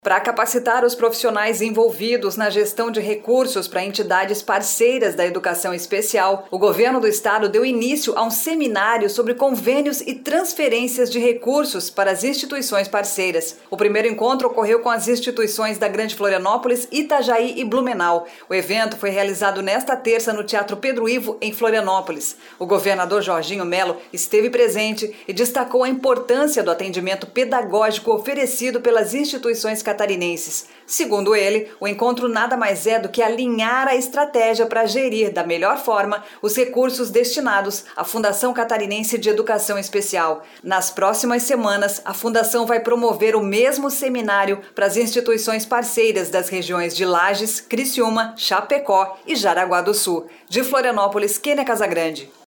Para capacitar os profissionais envolvidos na gestão de recursos para entidades parceiras da educação especial, o governo do estado deu início a um seminário sobre convênios e transferências de recursos para as instituições parceiras. O primeiro encontro ocorreu com as instituições da Grande Florianópolis, Itajaí e Blumenau. O evento foi realizado nesta terça no Teatro Pedro Ivo, em Florianópolis. O governador Jorginho Melo esteve presente e destacou a importância do atendimento pedagógico oferecido pelas instituições catarinenses. Segundo ele, o encontro nada mais é do que alinhar a estratégia para gerir da melhor forma os recursos destinados à Fundação Catarinense de Educação Especial. Nas próximas semanas, a Fundação vai promover o mesmo seminário para as instituições parceiras das regiões de Lages, Criciúma, Chapecó e Jaraguá do Sul. De Florianópolis, Kênia Casagrande.